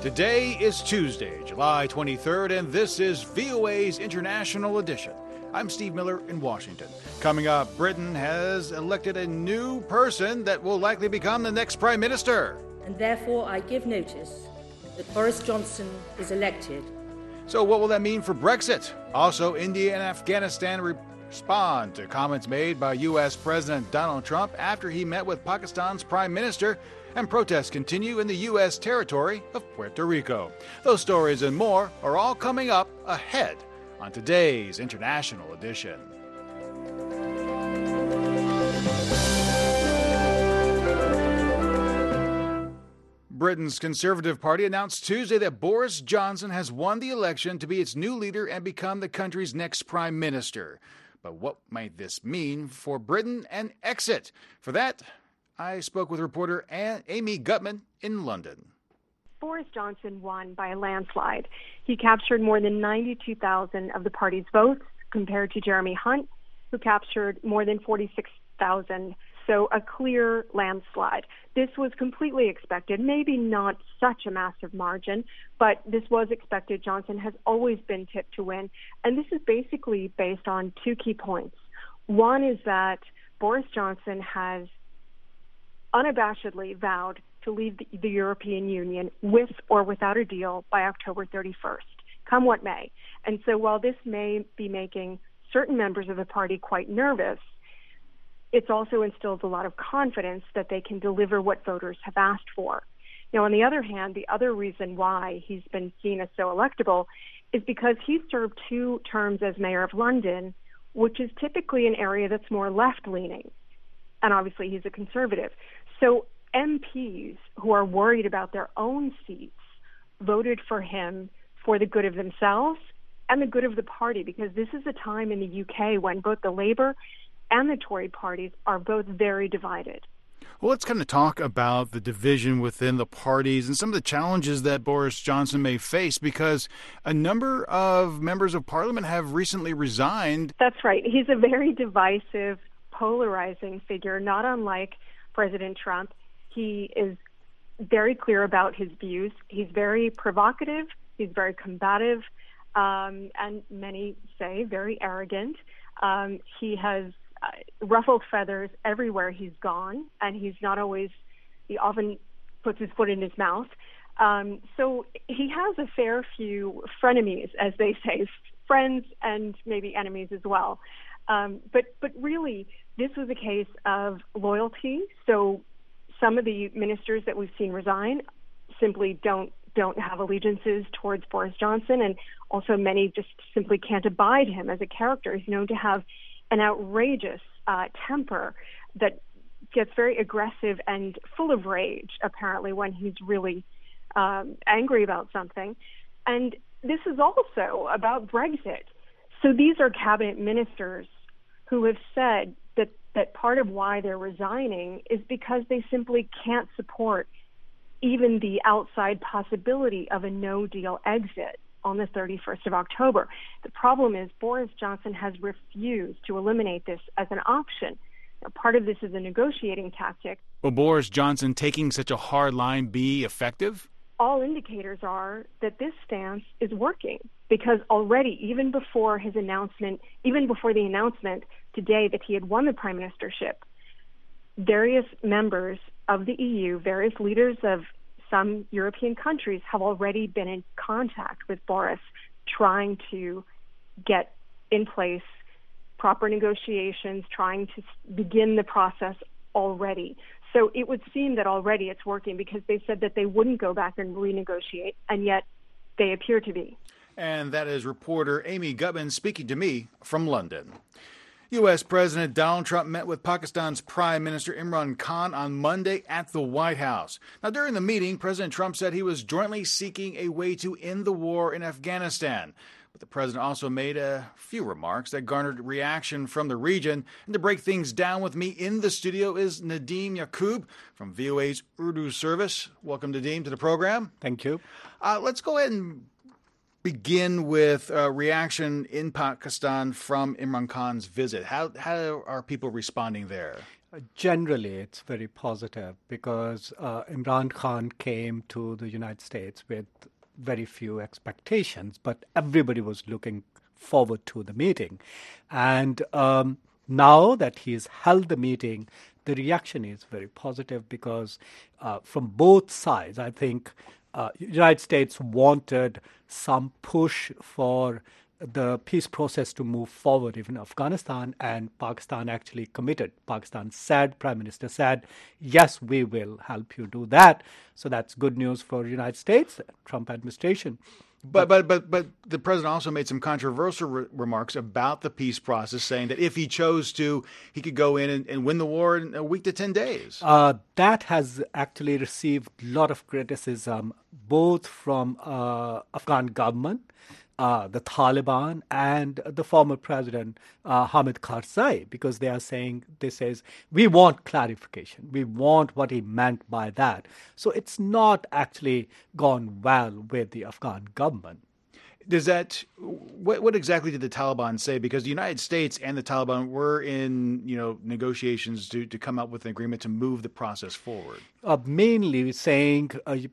Today is Tuesday, July 23rd, and this is VOA's International Edition. I'm Steve Miller in Washington. Coming up, Britain has elected a new person that will likely become the next Prime Minister. And therefore I give notice that Boris Johnson is elected. So what will that mean for Brexit? Also, India and Afghanistan respond to comments made by U.S. President Donald Trump after he met with Pakistan's Prime Minister, and protests continue in the U.S. territory of Puerto Rico. Those stories and more are all coming up ahead on today's International Edition. Britain's Conservative Party announced Tuesday that Boris Johnson has won the election to be its new leader and become the country's next prime minister. But what might this mean for Britain and Exit? For that, I spoke with reporter Amy Gutman in London. Boris Johnson won by a landslide. He captured more than 92,000 of the party's votes compared to Jeremy Hunt, who captured more than 46,000. So a clear landslide. This was completely expected, maybe not such a massive margin, but this was expected. Johnson has always been tipped to win. And this is basically based on two key points. One is that Boris Johnson has unabashedly vowed to leave the European Union with or without a deal by October 31st, come what may. And so while this may be making certain members of the party quite nervous, it's also instilled a lot of confidence that they can deliver what voters have asked for. Now, on the other hand, the other reason why he's been seen as so electable is because he served 2 terms as mayor of London, which is typically an area that's more left-leaning. And obviously he's a conservative. So MPs who are worried about their own seats voted for him for the good of themselves and the good of the party, because this is a time in the UK when both the Labour and the Tory parties are both very divided. Well, let's kind of talk about the division within the parties and some of the challenges that Boris Johnson may face, because a number of members of parliament have recently resigned. That's right. He's a very divisive, polarizing figure, not unlike President Trump. He is very clear about his views. He's very provocative. He's very combative, and many say very arrogant. He has ruffled feathers everywhere he's gone, and he often puts his foot in his mouth. So he has a fair few frenemies, as they say, friends and maybe enemies as well. But really, this was a case of loyalty. So some of the ministers that we've seen resign simply don't have allegiances towards Boris Johnson, and also many just simply can't abide him as a character. He's known to have an outrageous temper that gets very aggressive and full of rage, apparently, when he's really angry about something. And this is also about Brexit. So these are cabinet ministers who have said that part of why they're resigning is because they simply can't support even the outside possibility of a no-deal exit on the 31st of October. The problem is Boris Johnson has refused to eliminate this as an option. Now, part of this is a negotiating tactic. Will Boris Johnson taking such a hard line be effective? All indicators are that this stance is working, because already, even before the announcement today that he had won the prime ministership, various members of the EU, various leaders of some European countries have already been in contact with Boris, trying to get in place proper negotiations, trying to begin the process already. So it would seem that already it's working, because they said that they wouldn't go back and renegotiate, and yet they appear to be. And that is reporter Amy Gutman speaking to me from London. U.S. President Donald Trump met with Pakistan's Prime Minister Imran Khan on Monday at the White House. Now, during the meeting, President Trump said he was jointly seeking a way to end the war in Afghanistan. But the president also made a few remarks that garnered reaction from the region. And to break things down with me in the studio is Nadeem Yaqub from VOA's Urdu service. Welcome, Nadeem, to the program. Thank you. Let's go ahead and begin with a reaction in Pakistan from Imran Khan's visit. How are people responding there? Generally, it's very positive because Imran Khan came to the United States with very few expectations, but everybody was looking forward to the meeting. And now that he's held the meeting, the reaction is very positive because from both sides, I think United States wanted some push for the peace process to move forward even in Afghanistan, and Pakistan actually committed. Pakistan said, Prime Minister said, yes, we will help you do that. So that's good news for the United States, Trump administration. But the president also made some controversial remarks about the peace process, saying that if he chose to, he could go in and win the war in a week to 10 days. That has actually received a lot of criticism, both from Afghan government, the Taliban, and the former president, Hamid Karzai, because they are saying, we want clarification. We want what he meant by that. So it's not actually gone well with the Afghan government. What exactly did the Taliban say? Because the United States and the Taliban were in, negotiations to come up with an agreement to move the process forward. Mainly saying,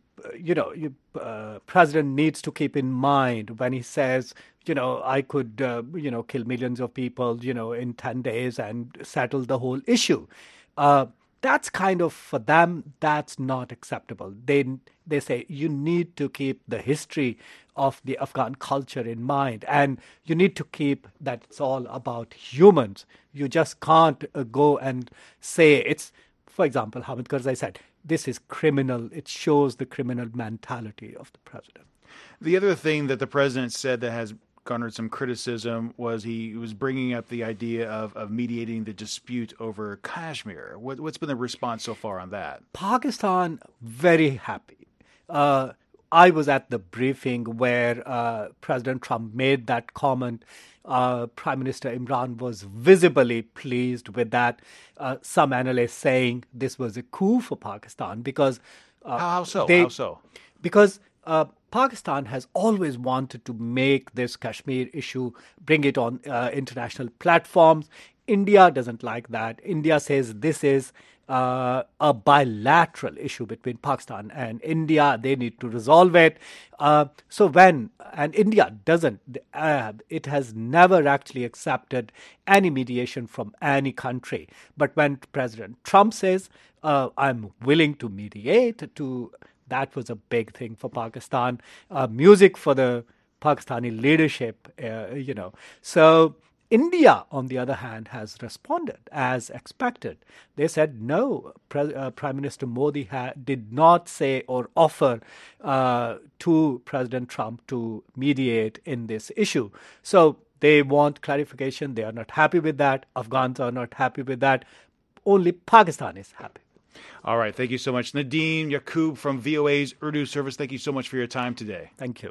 president needs to keep in mind when he says, I could, kill millions of people, in 10 days and settle the whole issue. That's kind of, for them, that's not acceptable. They say you need to keep the history of the Afghan culture in mind, and you need to keep that it's all about humans. You just can't go and say it's, for example, Hamid Karzai said, this is criminal. It shows the criminal mentality of the president. The other thing that the president said that has garnered some criticism was he was bringing up the idea of mediating the dispute over Kashmir. What's been the response so far on that? Pakistan, very happy. I was at the briefing where President Trump made that comment. Prime Minister Imran was visibly pleased with that. Some analysts saying this was a coup for Pakistan because... How so? Because Pakistan has always wanted to make this Kashmir issue, bring it on international platforms. India doesn't like that. India says this is a bilateral issue between Pakistan and India. They need to resolve it. And India doesn't, it has never actually accepted any mediation from any country. But when President Trump says, I'm willing to mediate, that was a big thing for Pakistan. Music for the Pakistani leadership, So India, on the other hand, has responded as expected. They said no. Prime Minister Modi did not say or offer to President Trump to mediate in this issue. So they want clarification. They are not happy with that. Afghans are not happy with that. Only Pakistan is happy. All right. Thank you so much. Nadeem Yaqub from VOA's Urdu service. Thank you so much for your time today. Thank you.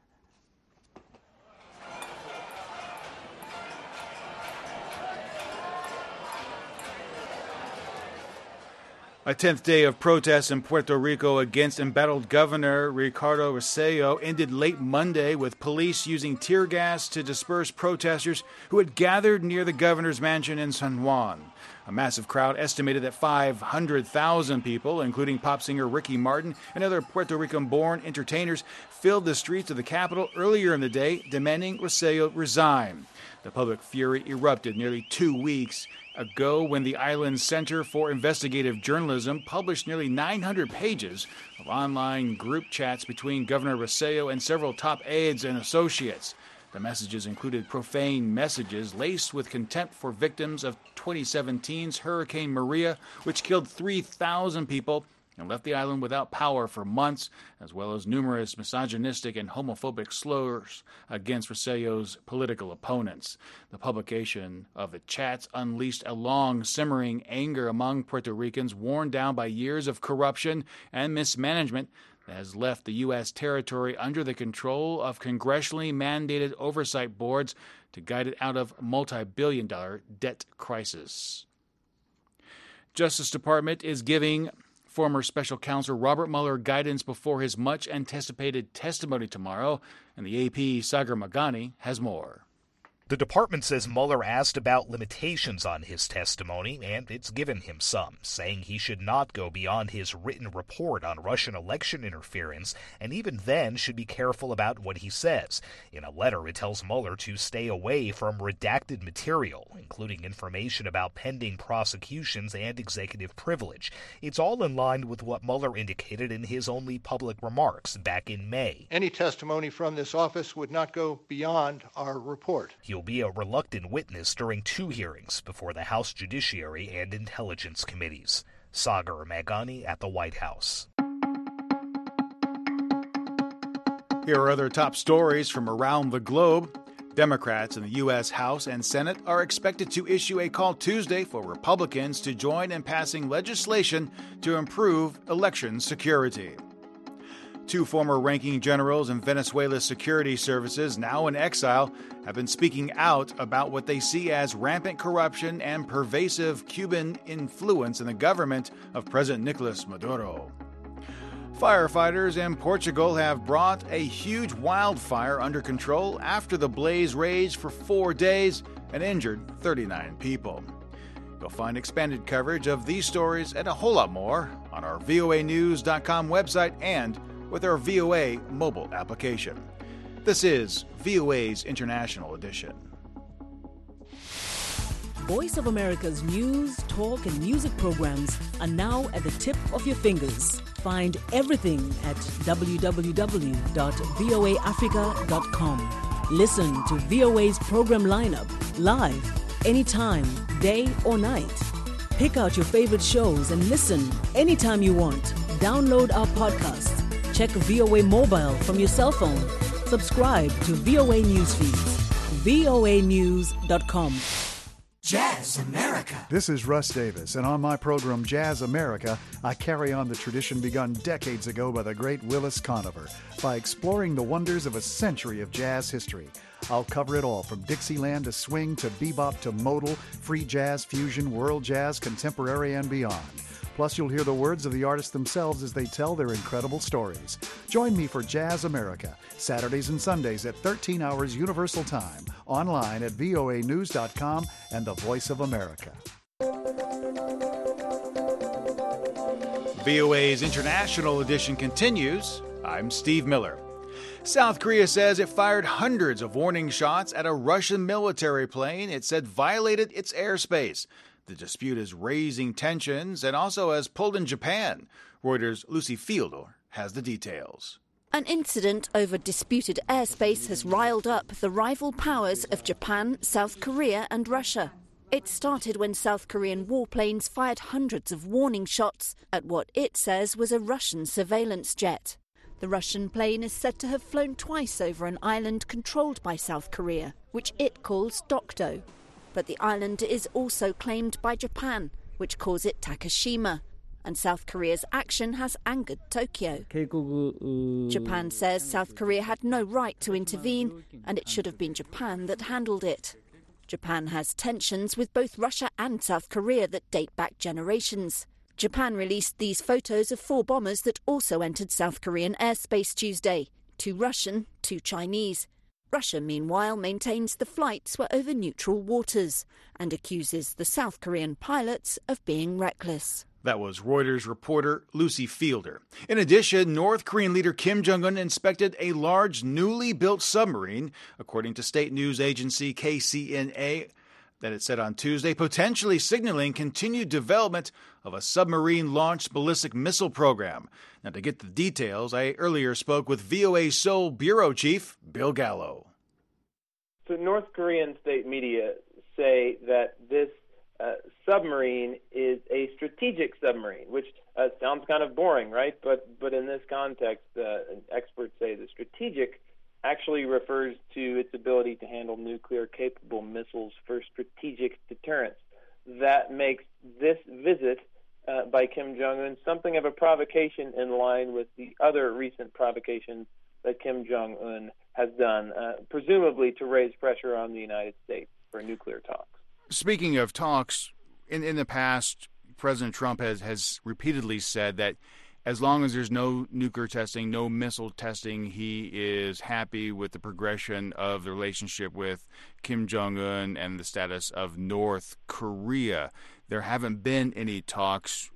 A 10th day of protests in Puerto Rico against embattled Governor Ricardo Rosselló ended late Monday with police using tear gas to disperse protesters who had gathered near the governor's mansion in San Juan. A massive crowd estimated at 500,000 people, including pop singer Ricky Martin and other Puerto Rican-born entertainers, filled the streets of the capital earlier in the day, demanding Rosselló resign. The public fury erupted nearly 2 weeks ago when the island's Center for Investigative Journalism published nearly 900 pages of online group chats between Governor Rosselló and several top aides and associates. The messages included profane messages laced with contempt for victims of 2017's Hurricane Maria, which killed 3,000 people and left the island without power for months, as well as numerous misogynistic and homophobic slurs against Rosselló's political opponents. The publication of the chats unleashed a long, simmering anger among Puerto Ricans worn down by years of corruption and mismanagement that has left the U.S. territory under the control of congressionally mandated oversight boards to guide it out of multi-billion-dollar debt crisis. Justice Department is giving former special counsel Robert Mueller guidance before his much-anticipated testimony tomorrow, and the AP Sagar Meghani has more. The department says Mueller asked about limitations on his testimony, and it's given him some, saying he should not go beyond his written report on Russian election interference, and even then should be careful about what he says. In a letter, it tells Mueller to stay away from redacted material, including information about pending prosecutions and executive privilege. It's all in line with what Mueller indicated in his only public remarks back in May. Any testimony from this office would not go beyond our report. He'll be a reluctant witness during 2 hearings before the House Judiciary and Intelligence Committees. Sagar Meghani at the White House. Here are other top stories from around the globe. Democrats in the U.S. House and Senate are expected to issue a call Tuesday for Republicans to join in passing legislation to improve election security. 2 former ranking generals in Venezuela's security services, now in exile, have been speaking out about what they see as rampant corruption and pervasive Cuban influence in the government of President Nicolas Maduro. Firefighters in Portugal have brought a huge wildfire under control after the blaze raged for 4 days and injured 39 people. You'll find expanded coverage of these stories and a whole lot more on our voanews.com website and with our VOA mobile application. This is VOA's International Edition. Voice of America's news, talk, and music programs are now at the tip of your fingers. Find everything at www.voaafrica.com. Listen to VOA's program lineup live, anytime, day or night. Pick out your favorite shows and listen anytime you want. Download our podcasts. Check VOA Mobile from your cell phone. Subscribe to VOA News Feeds. voanews.com. Jazz America. This is Russ Davis, and on my program Jazz America, I carry on the tradition begun decades ago by the great Willis Conover by exploring the wonders of a century of jazz history. I'll cover it all from Dixieland to swing to bebop to modal, free jazz, fusion, world jazz, contemporary, and beyond. Plus, you'll hear the words of the artists themselves as they tell their incredible stories. Join me for Jazz America, Saturdays and Sundays at 13 hours Universal Time, online at voanews.com and the Voice of America. VOA's International Edition continues. I'm Steve Miller. South Korea says it fired hundreds of warning shots at a Russian military plane it said violated its airspace. The dispute is raising tensions and also has pulled in Japan. Reuters' Lucy Fielder has the details. An incident over disputed airspace has riled up the rival powers of Japan, South Korea and Russia. It started when South Korean warplanes fired hundreds of warning shots at what it says was a Russian surveillance jet. The Russian plane is said to have flown twice over an island controlled by South Korea, which it calls Dokdo. But the island is also claimed by Japan, which calls it Takashima, and South Korea's action has angered Tokyo. Japan says South Korea had no right to intervene, and it should have been Japan that handled it. Japan has tensions with both Russia and South Korea that date back generations. Japan released these photos of 4 bombers that also entered South Korean airspace Tuesday, 2 Russian, 2 Chinese. Russia, meanwhile, maintains the flights were over neutral waters and accuses the South Korean pilots of being reckless. That was Reuters reporter Lucy Fielder. In addition, North Korean leader Kim Jong-un inspected a large newly built submarine, according to state news agency KCNA, that it said on Tuesday, potentially signaling continued development of a submarine-launched ballistic missile program. Now, to get the details, I earlier spoke with VOA Seoul Bureau Chief Bill Gallo. So North Korean state media say that this submarine is a strategic submarine, which sounds kind of boring, right? But in this context, experts say the strategic actually refers to its ability to handle nuclear-capable missiles for strategic deterrence. That makes this visit by Kim Jong-un something of a provocation in line with the other recent provocations that Kim Jong-un has done, presumably to raise pressure on the United States for nuclear talks. Speaking of talks, in the past, President Trump has repeatedly said that as long as there's no nuclear testing, no missile testing, he is happy with the progression of the relationship with Kim Jong-un and the status of North Korea. There haven't been any talks.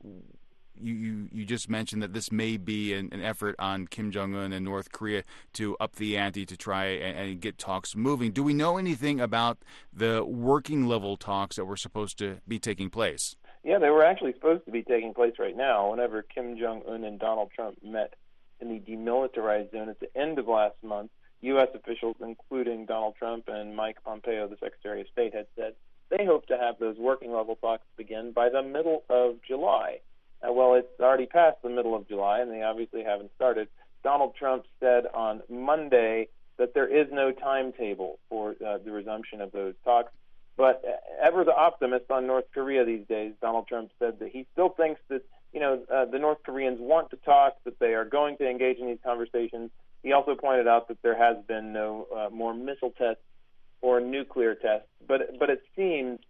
You just mentioned that this may be an effort on Kim Jong-un and North Korea to up the ante to try and get talks moving. Do we know anything about the working level talks that were supposed to be taking place? Yeah, they were actually supposed to be taking place right now. Whenever Kim Jong-un and Donald Trump met in the demilitarized zone at the end of last month, U.S. officials, including Donald Trump and Mike Pompeo, the Secretary of State, had said they hope to have those working level talks begin by the middle of July. Well, it's already past the middle of July, and they obviously haven't started. Donald Trump said on Monday that there is no timetable for the resumption of those talks. But ever the optimist on North Korea these days, Donald Trump said that he still thinks that, the North Koreans want to talk, that they are going to engage in these conversations. He also pointed out that there has been no more missile tests or nuclear tests. But it seems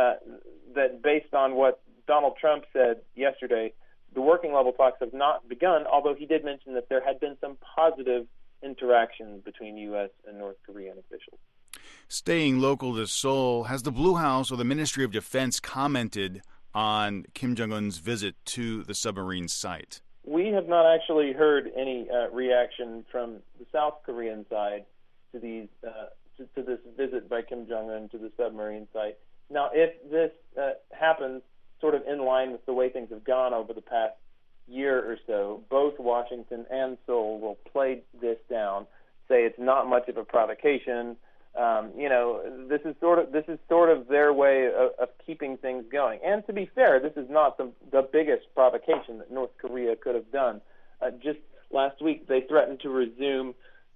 that based on what Donald Trump said yesterday, the working level talks have not begun, although he did mention that there had been some positive interactions between U.S. and North Korean officials. Staying local to Seoul, has the Blue House or the Ministry of Defense commented on Kim Jong-un's visit to the submarine site? We have not actually heard any reaction from the South Korean side to these to this visit by Kim Jong-un to the submarine site. Now, if this happens sort of in line with the way things have gone over the past year or so, both Washington and Seoul will play this down, say it's not much of a provocation. This is sort of their way of keeping things going. And to be fair, this is not the biggest provocation that North Korea could have done. Just last week, they threatened to resume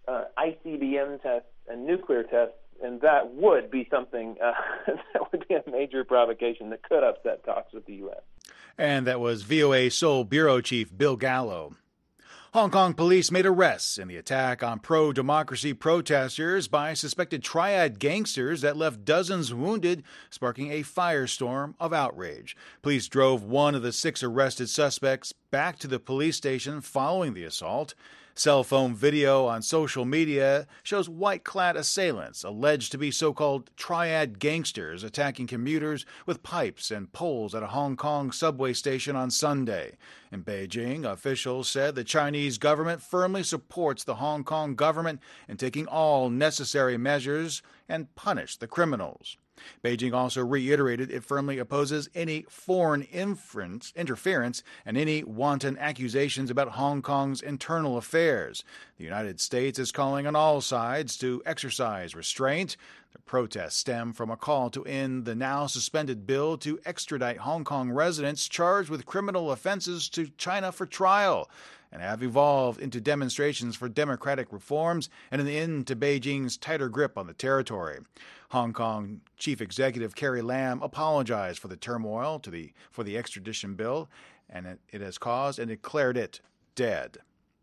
ICBM tests and nuclear tests, and that would be something that would be a major provocation that could upset talks with the U.S. And that was VOA Seoul Bureau Chief Bill Gallo. Hong Kong police made arrests in the attack on pro-democracy protesters by suspected triad gangsters that left dozens wounded, sparking a firestorm of outrage. Police drove one of the 6 arrested suspects back to the police station following the assault. Cell phone video on social media shows white-clad assailants alleged to be so-called triad gangsters attacking commuters with pipes and poles at a Hong Kong subway station on Sunday. In Beijing, officials said the Chinese government firmly supports the Hong Kong government in taking all necessary measures and punish the criminals. Beijing also reiterated it firmly opposes any foreign interference and any wanton accusations about Hong Kong's internal affairs. The United States is calling on all sides to exercise restraint. The protests stem from a call to end the now suspended bill to extradite Hong Kong residents charged with criminal offenses to China for trial, and have evolved into demonstrations for democratic reforms and an end to Beijing's tighter grip on the territory. Hong Kong Chief Executive Carrie Lam apologized for the turmoil for the extradition bill, and it has caused, and declared it dead.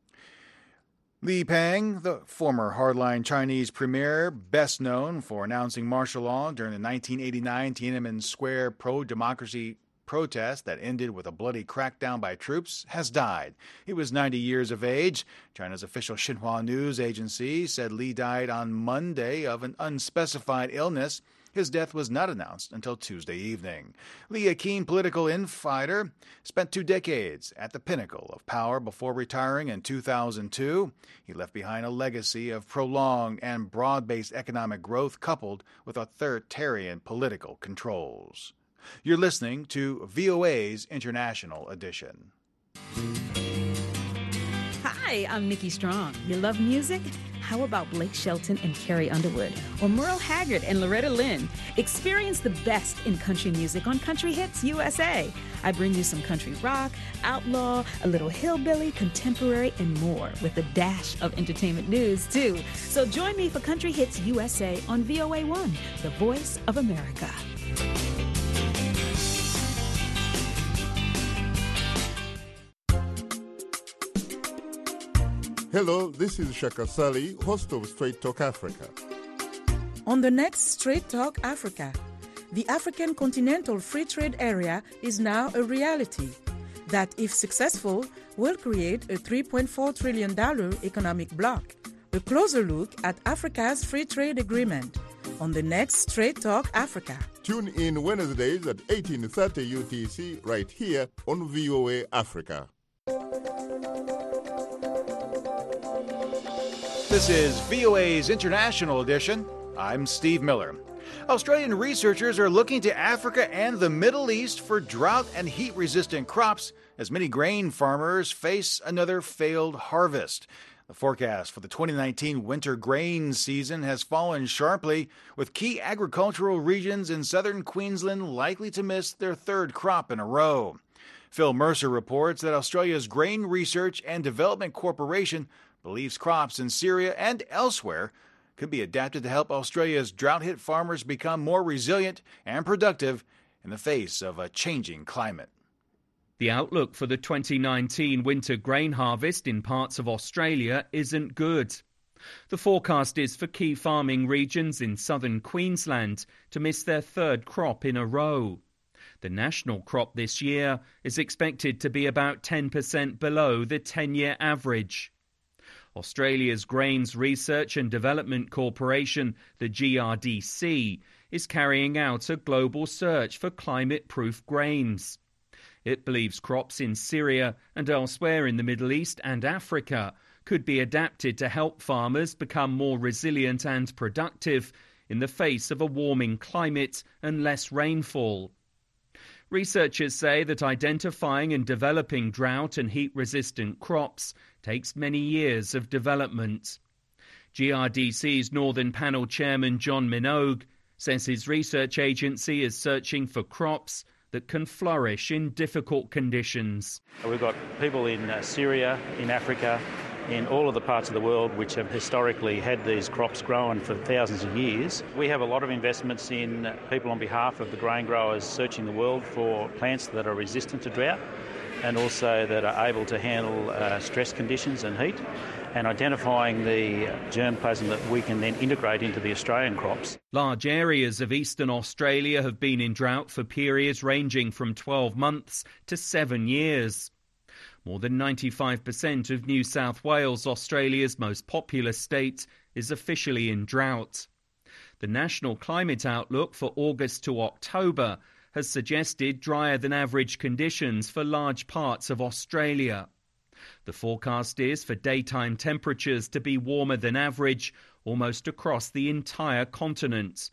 Li Peng, the former hardline Chinese premier, best known for announcing martial law during the 1989 Tiananmen Square pro-democracy protest that ended with a bloody crackdown by troops, has died. He was 90 years of age. China's official Xinhua news agency said Li died on Monday of an unspecified illness. His death was not announced until Tuesday evening. Li, a keen political infighter, spent 2 decades at the pinnacle of power before retiring in 2002. He left behind a legacy of prolonged and broad-based economic growth coupled with authoritarian political controls. You're listening to VOA's International Edition. Hi, I'm Nikki Strong. You love music? How about Blake Shelton and Carrie Underwood? Or Merle Haggard and Loretta Lynn? Experience the best in country music on Country Hits USA. I bring you some country rock, outlaw, a little hillbilly, contemporary, and more, with a dash of entertainment news, too. So join me for Country Hits USA on VOA1, the voice of America. Hello, this is Shaka Sali, host of Straight Talk Africa. On the next Straight Talk Africa, the African Continental Free Trade Area is now a reality that, if successful, will create a $3.4 trillion economic bloc. A closer look at Africa's free trade agreement on the next Straight Talk Africa. Tune in Wednesdays at 18:30 UTC right here on VOA Africa. This is VOA's International Edition. I'm Steve Miller. Australian researchers are looking to Africa and the Middle East for drought and heat-resistant crops as many grain farmers face another failed harvest. The forecast for the 2019 winter grain season has fallen sharply, with key agricultural regions in southern Queensland likely to miss their third crop in a row. Phil Mercer reports that Australia's Grain Research and Development Corporation believes crops in Syria and elsewhere could be adapted to help Australia's drought-hit farmers become more resilient and productive in the face of a changing climate. The outlook for the 2019 winter grain harvest in parts of Australia isn't good. The forecast is for key farming regions in southern Queensland to miss their third crop in a row. The national crop this year is expected to be about 10% below the 10-year average. Australia's Grains Research and Development Corporation, the GRDC, is carrying out a global search for climate-proof grains. It believes crops in Syria and elsewhere in the Middle East and Africa could be adapted to help farmers become more resilient and productive in the face of a warming climate and less rainfall. Researchers say that identifying and developing drought and heat-resistant crops takes many years of development. GRDC's Northern Panel Chairman John Minogue says his research agency is searching for crops that can flourish in difficult conditions. We've got people in Syria, in Africa, in all of the parts of the world which have historically had these crops growing for thousands of years. We have a lot of investments in people on behalf of the grain growers searching the world for plants that are resistant to drought and also that are able to handle stress conditions and heat, and identifying the germplasm that we can then integrate into the Australian crops. Large areas of eastern Australia have been in drought for periods ranging from 12 months to 7 years. More than 95% of New South Wales, Australia's most populous state, is officially in drought. The National Climate Outlook for August to October has suggested drier than average conditions for large parts of Australia. The forecast is for daytime temperatures to be warmer than average almost across the entire continent.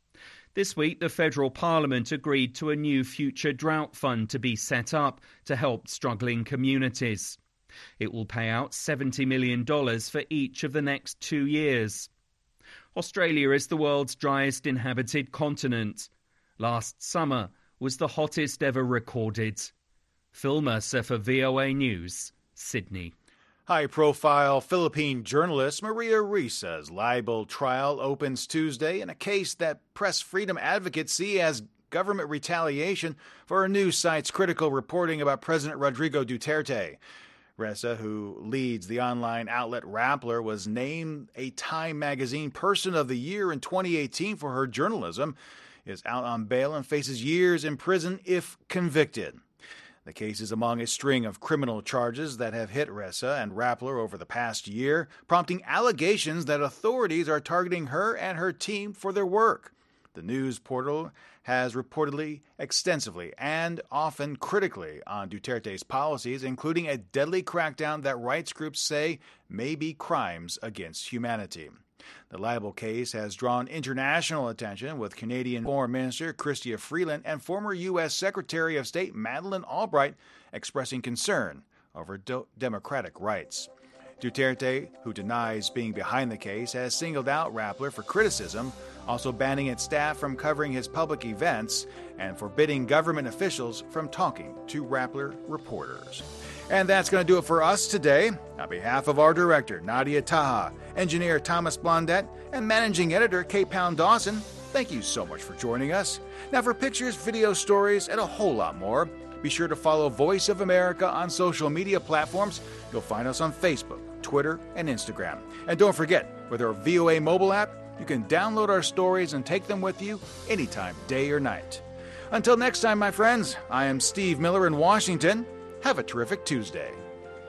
This week, the Federal Parliament agreed to a new future drought fund to be set up to help struggling communities. It will pay out $70 million for each of the next 2 years. Australia is the world's driest inhabited continent. Last summer was the hottest ever recorded. Phil Mercer for VOA News, Sydney. High-profile Philippine journalist Maria Risa's libel trial opens Tuesday in a case that press freedom advocates see as government retaliation for her news site's critical reporting about President Rodrigo Duterte. Risa, who leads the online outlet Rappler, was named a Time magazine Person of the Year in 2018 for her journalism, is out on bail and faces years in prison if convicted. The case is among a string of criminal charges that have hit Risa and Rappler over the past year, prompting allegations that authorities are targeting her and her team for their work. The news portal has reportedly extensively and often critically on Duterte's policies, including a deadly crackdown that rights groups say may be crimes against humanity. The libel case has drawn international attention, with Canadian Foreign Minister Chrystia Freeland and former U.S. Secretary of State Madeleine Albright expressing concern over democratic rights. Duterte, who denies being behind the case, has singled out Rappler for criticism, also banning its staff from covering his public events and forbidding government officials from talking to Rappler reporters. And that's going to do it for us today. On behalf of our director, Nadia Taha, engineer Thomas Blondet, and managing editor Kate Pound Dawson, thank you so much for joining us. Now, for pictures, video stories, and a whole lot more, be sure to follow Voice of America on social media platforms. You'll find us on Facebook, Twitter, and Instagram. And don't forget, with our VOA mobile app, you can download our stories and take them with you anytime, day or night. Until next time, my friends, I am Steve Miller in Washington. Have a terrific Tuesday.